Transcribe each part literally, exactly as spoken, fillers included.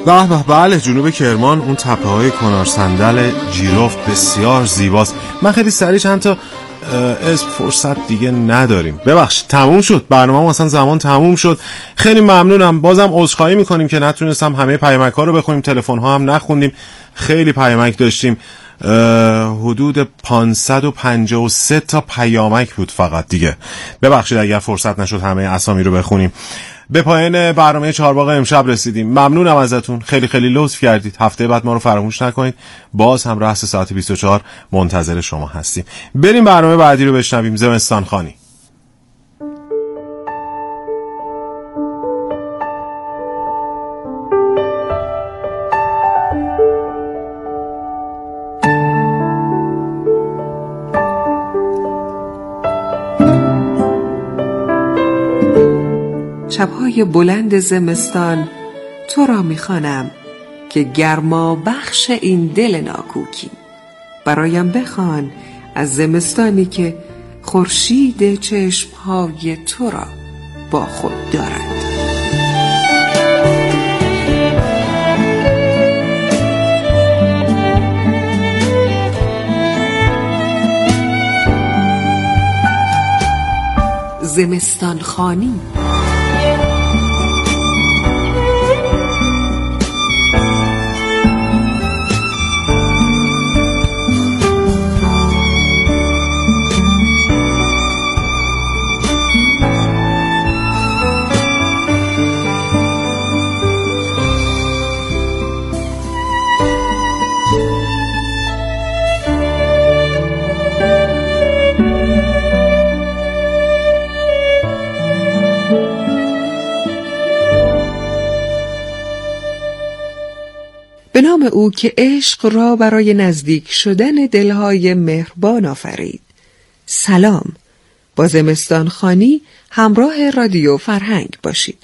به به بله، جنوب کرمان اون تپه های کنار صندل جیرفت بسیار زیباست. من خیلی سریع چند تا اسم فرصت دیگه نداریم، ببخشید تموم شد برنامه، اصلا زمان تموم شد. خیلی ممنونم، بازم عذرخواهی میکنیم که نتونستم همه پیامک ها رو بخونیم، تلفن ها هم نخوندیم، خیلی پیامک داشتیم، حدود پانصد و پنجاه و سه تا پیامک بود فقط دیگه. ببخشید اگر فرصت نشد همه اسامی رو بخونیم. به پایان برنامه چهارباغ امشب رسیدیم. ممنونم ازتون، خیلی خیلی لطف کردید. هفته بعد ما رو فراموش نکنید. باز هم رأس ساعت بیست و چهار منتظر شما هستیم. بریم برنامه بعدی رو بشنویم. زمستان خانی. شب‌های بلند زمستان تو را می‌خوانم که گرما بخش این دل ناکوکی. برایم بخوان از زمستانی که خورشید چشم‌های تو را با خود دارد. زمستان خانی. به نام او که عشق را برای نزدیک شدن دلهای مهربان آفرید. سلام، با زمستان خانی همراه رادیو فرهنگ باشید.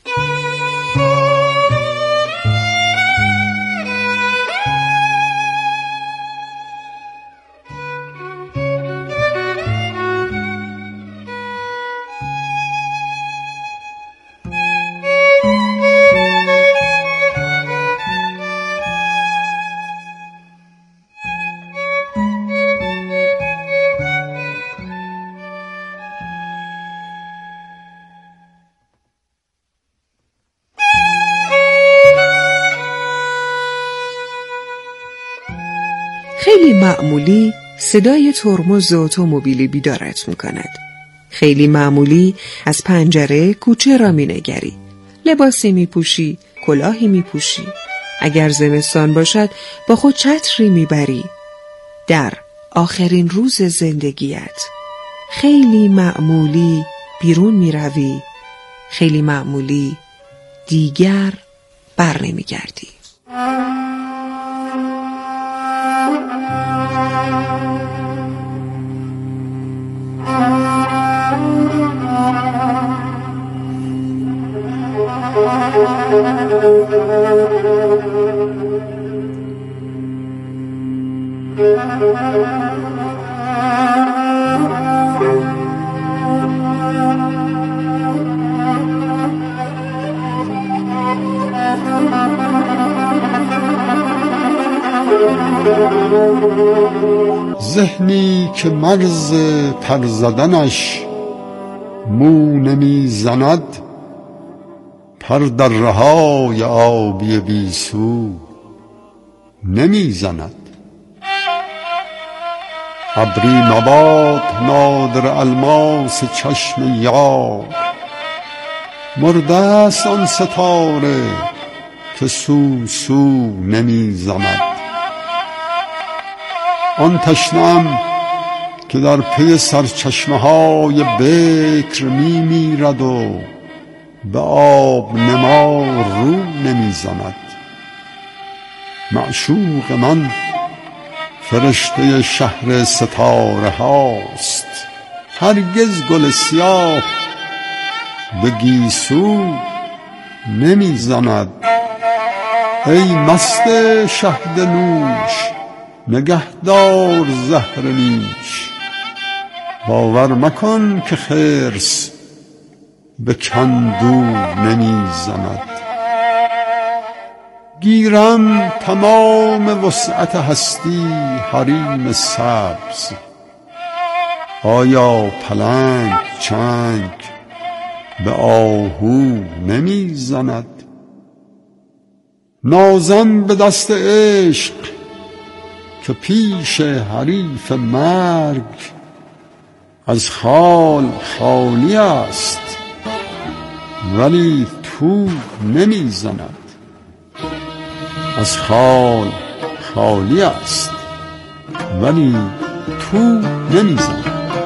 خیلی معمولی صدای ترمز اتومبیلی بیدارت میکند. خیلی معمولی از پنجره کوچه را مینگری. لباسی میپوشی، کلاهی میپوشی. اگر زمستان باشد با خود چتری میبری. در آخرین روز زندگیت خیلی معمولی بیرون میروی. خیلی معمولی دیگر بر نمیگردی. ذهنی که مرز پر زدنش مو نمی زند، پر در رهای آبی بی سو نمی زند. ابری مباد نادر الماس چشم یار، مرده است آن ستاره که سو سو نمی زند. آن تشنه‌ام که در پی سرچشمه های بکر می میرد و به آب نما رو نمی زند. معشوق من فرشته شهر ستاره هاست، هرگز گل سیاه به گیسو نمی زند. ای مست شهد نوش نگهدار زهر نیش، باور مکن که خرس به کندو نمی زند. گیرم تمام وسعت هستی حریم سبز. آیا پلنگ چنگ به آهو نمی زند؟ نازم به دست عشق که پیش حریف مرگ از خال خالی است ولی تو نمی زند. از خال خالی است ولی تو نمی زند.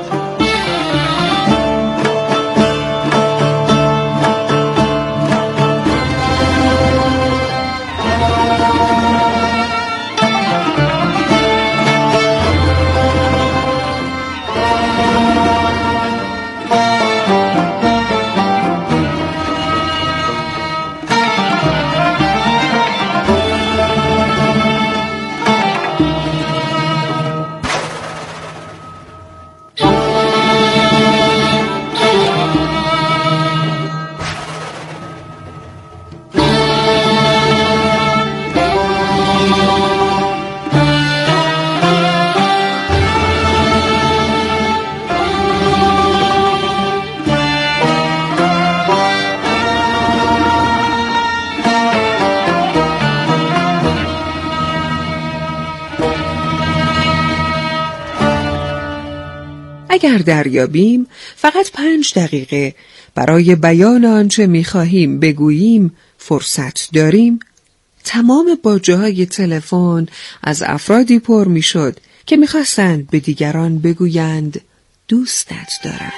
اگر دریابیم فقط پنج دقیقه برای بیان آنچه می‌خواهیم بگوییم فرصت داریم، تمام باجه‌های تلفن از افرادی پر می‌شد که می‌خواستند به دیگران بگویند دوستت دارم.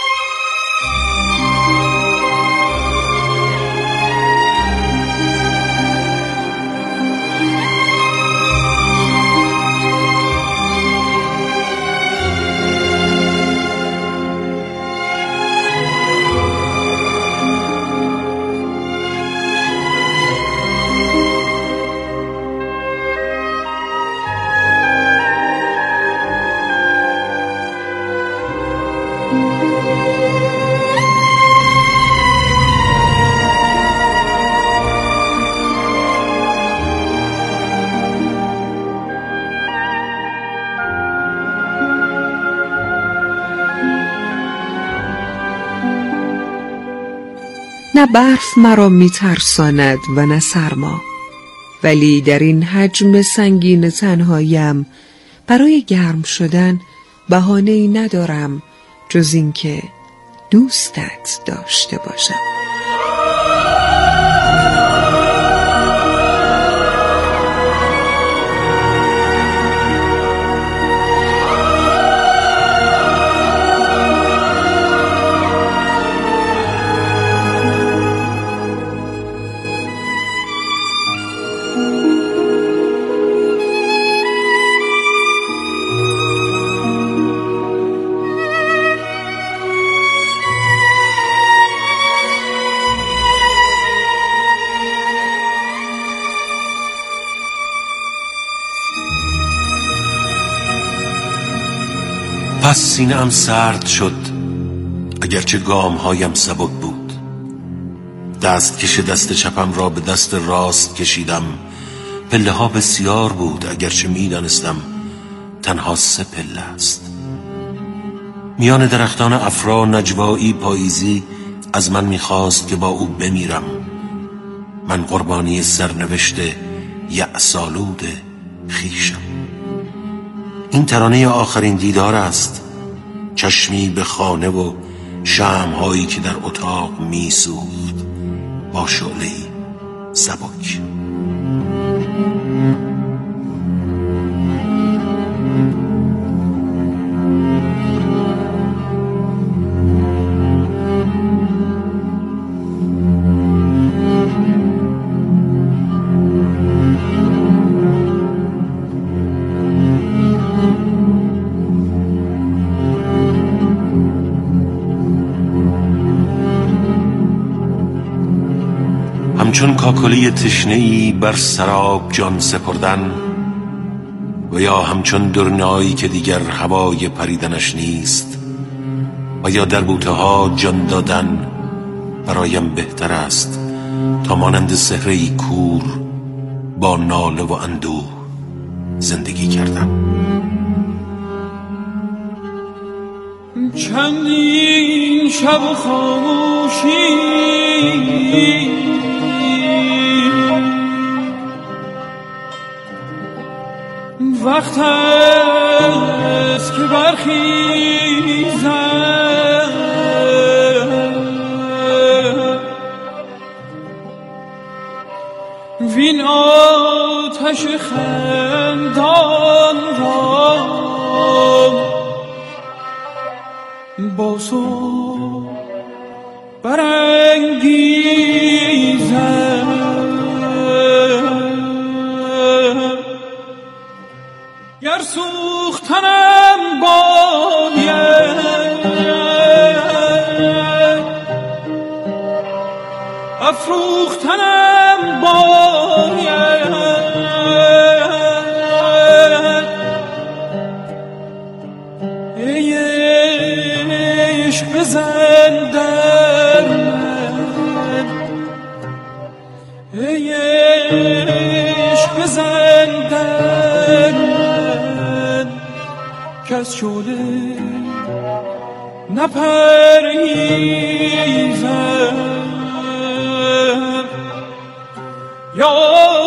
نه برف مرا میترساند و نه سرما، ولی در این حجم سنگین تنهاییم برای گرم شدن بهانه‌ای ندارم جز اینکه دوستت داشته باشم. پس سینه‌ام سرد شد اگرچه گام‌هایم سبک بود. دست کش دست چپم را به دست راست کشیدم. پله ها بسیار بود اگرچه می‌دانستم تنها سه پله است. میان درختان افرا نجوایی پاییزی از من می‌خواست که با او بمیرم. من قربانی سرنوشت یأس‌آلود خویشم. این ترانه آخرین دیدار است، چشمی به خانه و شمع‌هایی که در اتاق می‌سوخت با شعله‌ای سبک. همچون کاکلی تشنه‌ای بر سراب جان سپردن و یا همچون درنایی که دیگر هوای پریدنش نیست و یا در بوته ها جان دادن برایم بهتر است تا مانند سحره‌ای کور با ناله و اندوه زندگی کردم. چندین شب و خاموشی وقت است که برخیزم وین آتش خندان را با صبح برانگیزم. گر سوختنم باید افروختنم باید ای عشق بزن در من ای عشق بزن در من کس شده نپریزم یا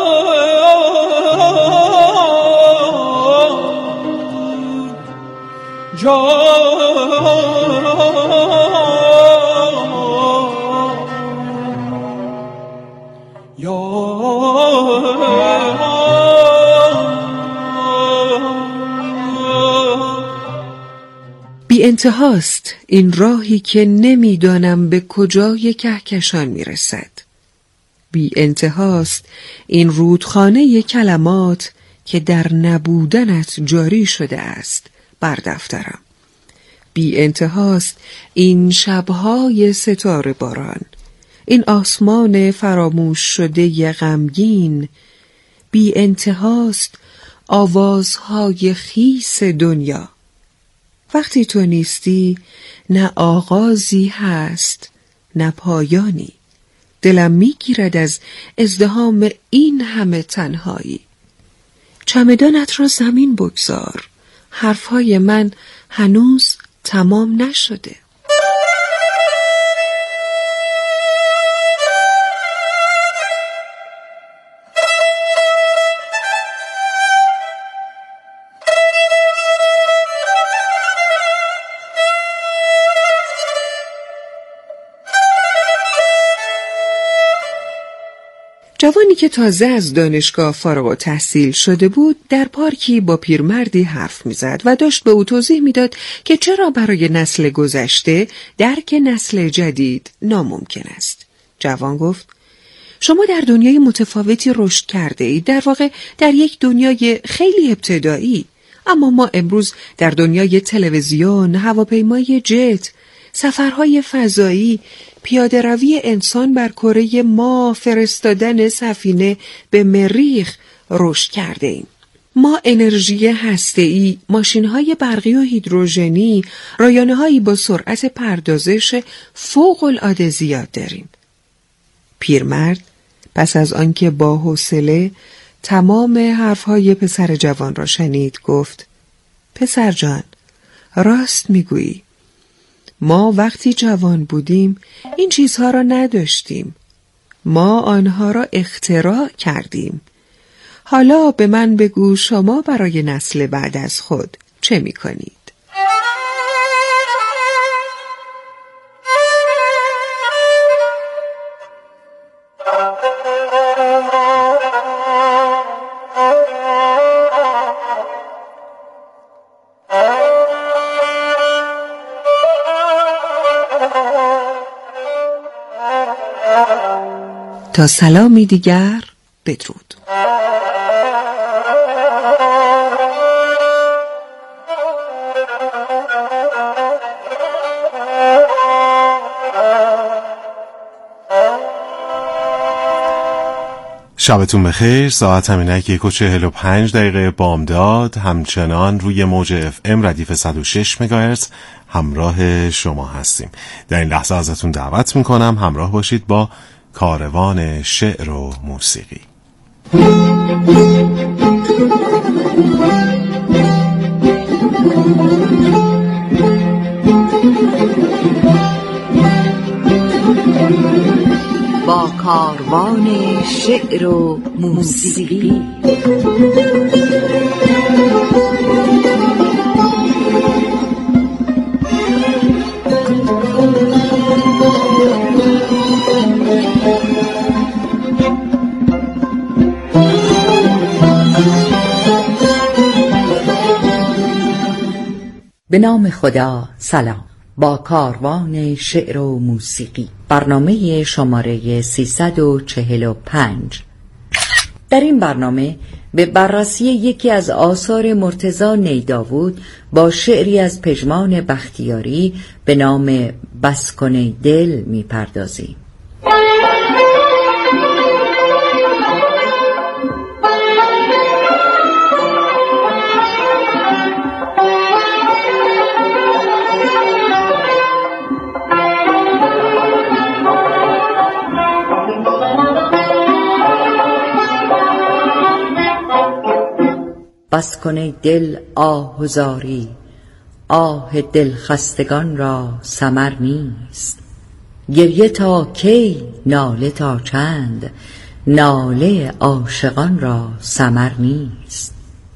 بی انتهاست این راهی که نمیدانم به کجای کهکشان میرسد. بی انتهاست این رودخانه کلمات که در نبودنت جاری شده است بر دفترم. بی انتهاست این شبهای ستاره باران، این آسمان فراموش شده غمگین. بی انتهاست آوازهای خیس دنیا. وقتی تو نیستی نه آغازی هست نه پایانی. دلم میگیرد از ازدحام این همه تنهایی. چمدانت را زمین بگذار، حرفهای من هنوز تمام نشده. جوانی که تازه از دانشگاه فارغ التحصیل شده بود در پارکی با پیرمردی حرف میزد و داشت به او توضیح میداد که چرا برای نسل گذشته درک نسل جدید ناممکن است. جوان گفت: شما در دنیای متفاوتی رشد کرده اید، در واقع در یک دنیای خیلی ابتدایی، اما ما امروز در دنیای تلویزیون، هواپیمای جت، سفرهای فضایی، پیاده روی انسان بر کره ماه، فرستادن سفینه به مریخ رشد کرده ایم. ما انرژی هسته‌ای، ماشین‌های برقی و هیدروژنی، رایانه‌هایی با سرعت پردازش فوق‌العاده زیاد داریم. پیرمرد پس از آنکه با حوصله تمام حرف‌های پسر جوان را شنید گفت: پسر جان، راست میگویی. ما وقتی جوان بودیم این چیزها را نداشتیم. ما آنها را اختراع کردیم. حالا به من بگو شما برای نسل بعد از خود چه می کنید؟ تا سلامی دیگر، بدرود. شبتون بخیر. ساعت همینک یک و چهل و پنج دقیقه بامداد، همچنان روی موج اف ام ردیف صد و شش مگاهرتز همراه شما هستیم. در این لحظه ازتون دعوت میکنم همراه باشید با کاروان شعر و موسیقی. با کاروان شعر و موسیقی. به نام خدا. سلام. با کاروان شعر و موسیقی، برنامه شماره سیصد و چهل و پنج. در این برنامه به بررسی یکی از آثار مرتضی نیداود با شعری از پژمان بختیاری به نام بس کن ای دل می‌پردازیم. بس کن ای دل آه و زاری، آه دل خستگان را ثمر نیست. گریه تا کی، ناله تا چند، ناله عاشقان را ثمر نیست.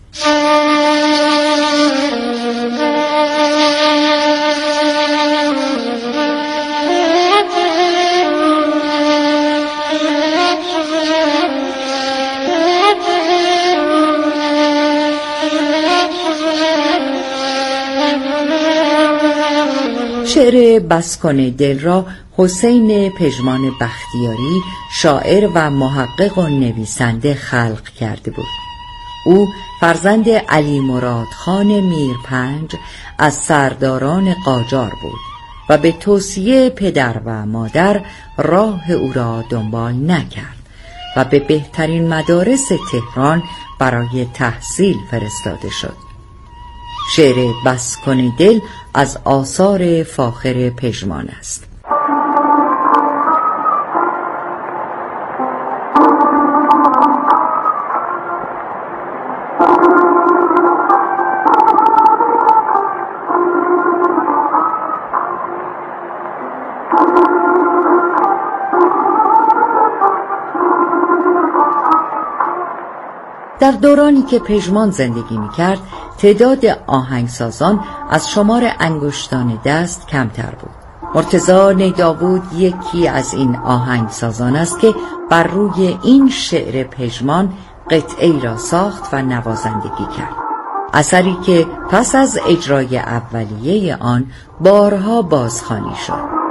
شعر بس کن ای دل را حسین پژمان بختیاری، شاعر و محقق و نویسنده خلق کرده بود. او فرزند علی مراد خان میرپنج از سرداران قاجار بود و به توصیه پدر و مادر راه او را دنبال نکرد و به بهترین مدارس تهران برای تحصیل فرستاده شد. شعر بس کن ای دل از آثار فاخر پژمان است. در دورانی که پژمان زندگی می‌کرد، تعداد آهنگسازان از شمار انگشتان دست کمتر بود. مرتضی نیداود یکی از این آهنگسازان است که بر روی این شعر پژمان قطعه‌ای را ساخت و نوازندگی کرد. اثری که پس از اجرای اولیه آن بارها بازخوانی شد.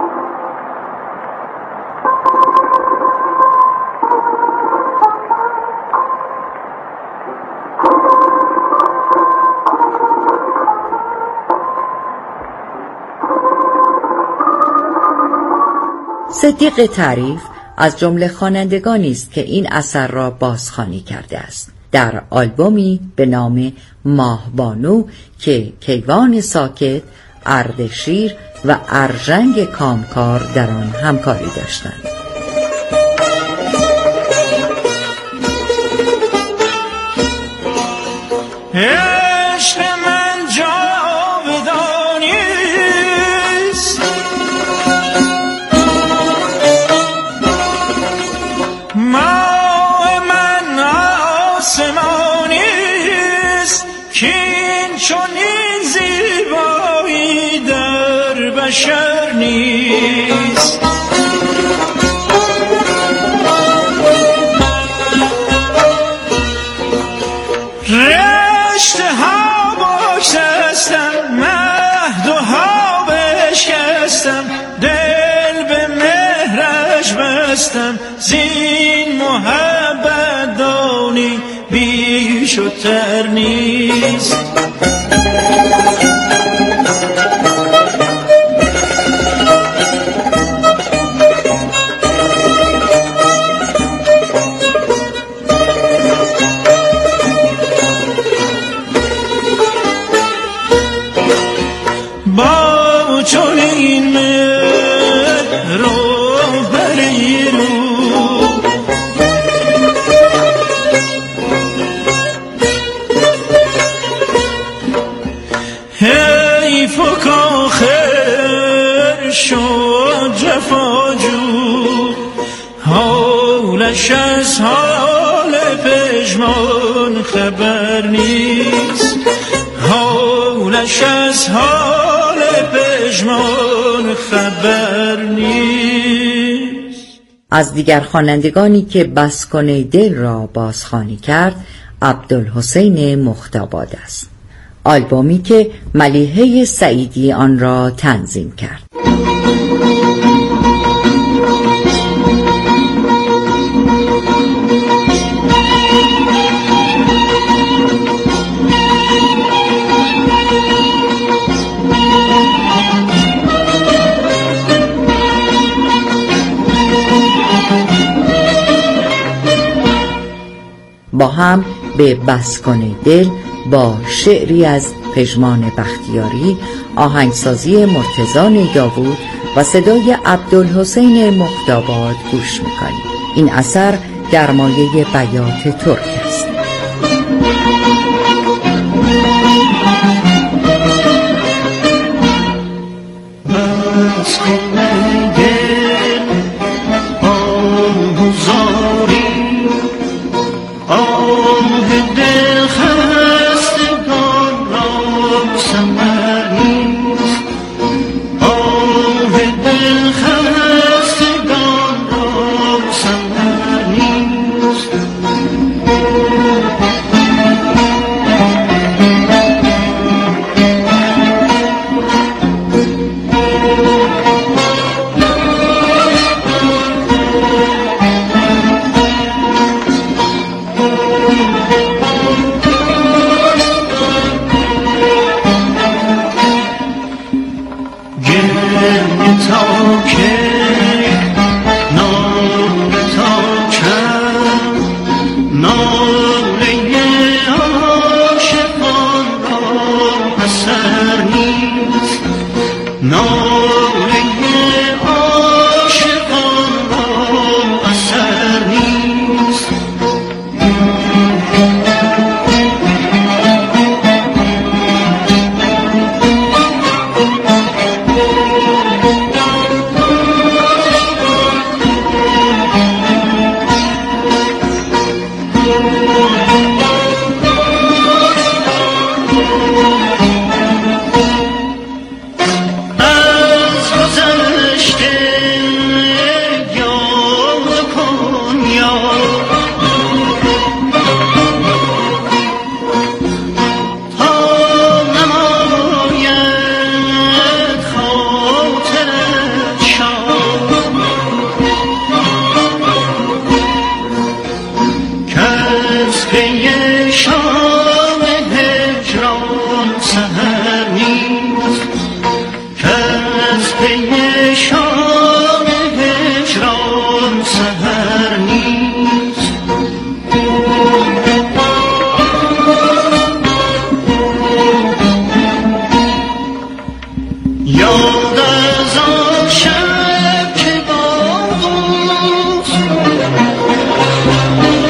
صدیق تعریف از جمله خوانندگانی است که این اثر را بازخوانی کرده است. در آلبومی به نام ماهبانو که کیوان ساکت، اردشیر و ارژنگ کامکار در آن همکاری داشتند. عشق من جاودانی است، ماه من آسمانی است، کین چنین زیبایی در بشر نیست. رشته ها باشستم، مهد و ها بشکستم، دل به مهرش بستم، زین محبت دانی بیش و تر نیست. با چنین مهر رو بری رو حیف و کاخر شد جفاجو، حالش از حال پژمان خبر نیست، حالش از حال پژمان خبر نیست. از دیگر خوانندگانی که بسکن دل را بازخوانی کرد عبدالحسین مختاباد است. آلبومی که ملیحه سعیدی آن را تنظیم کرد. با هم به بسکن دل با شعری از پژمان بختیاری، آهنگسازی مرتضی داوود و صدای عبدالحسین مختاباد گوش میکنیم. این اثر در مایه بیات ترک است.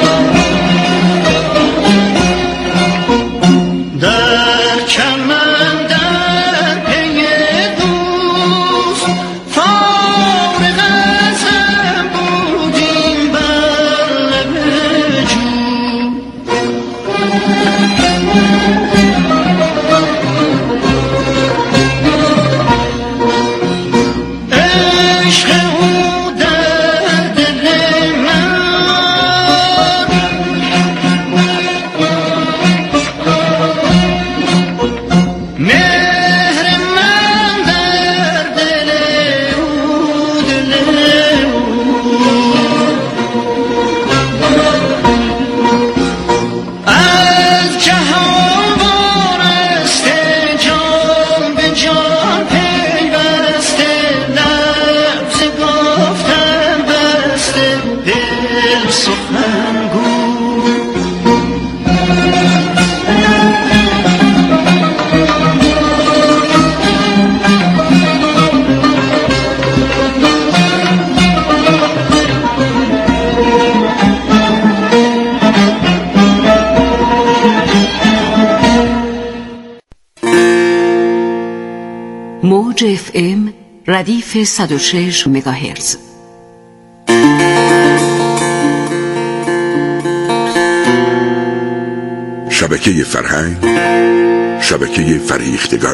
چمن موج اف ام ردیف صد و شش مگاهرتز. شبکه فرهنگ، شبکه فریختگان.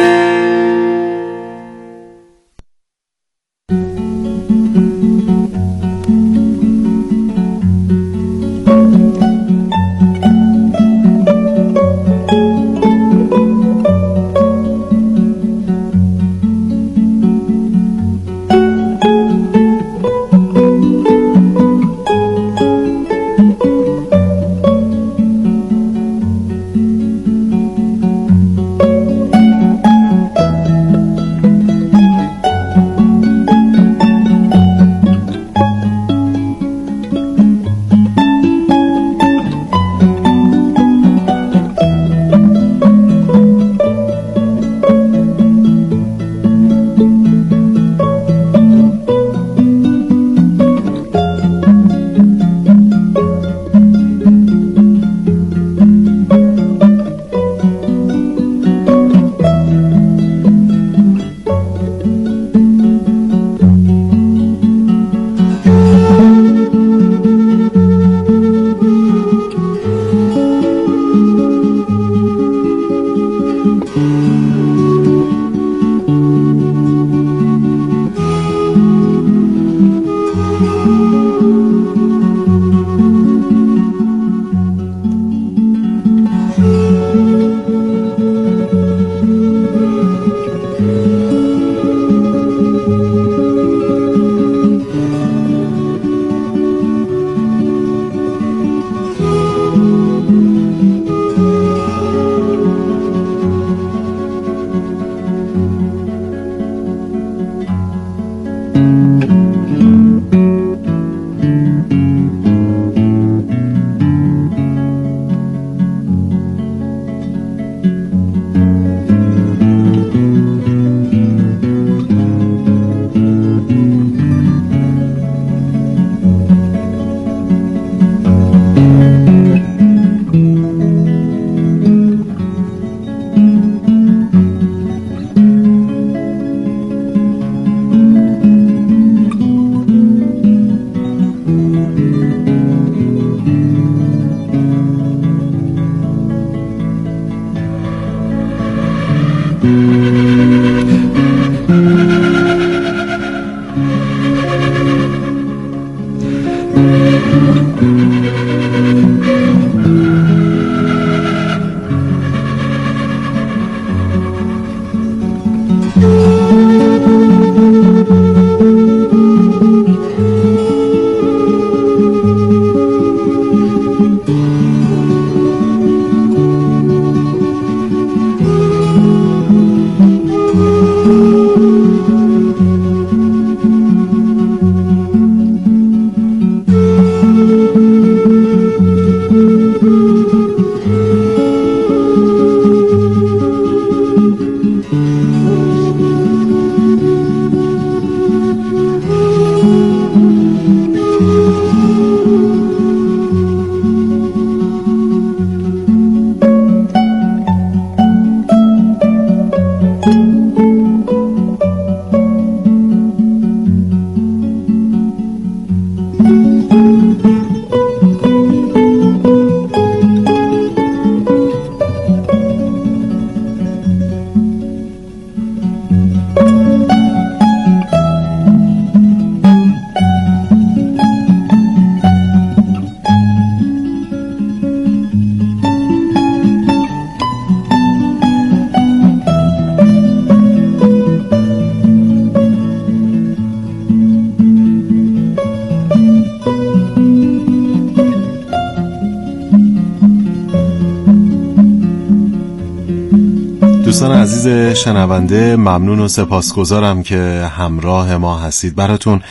دوستان عزیز شنونده، ممنون و سپاسگزارم که همراه ما هستید. براتون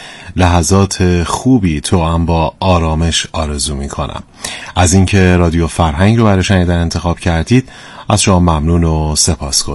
لحظات خوبی تو هم با آرامش آرزو میکنم. از اینکه رادیو فرهنگ رو برای شنیدن انتخاب کردید از شما ممنون و سپاسگزارم.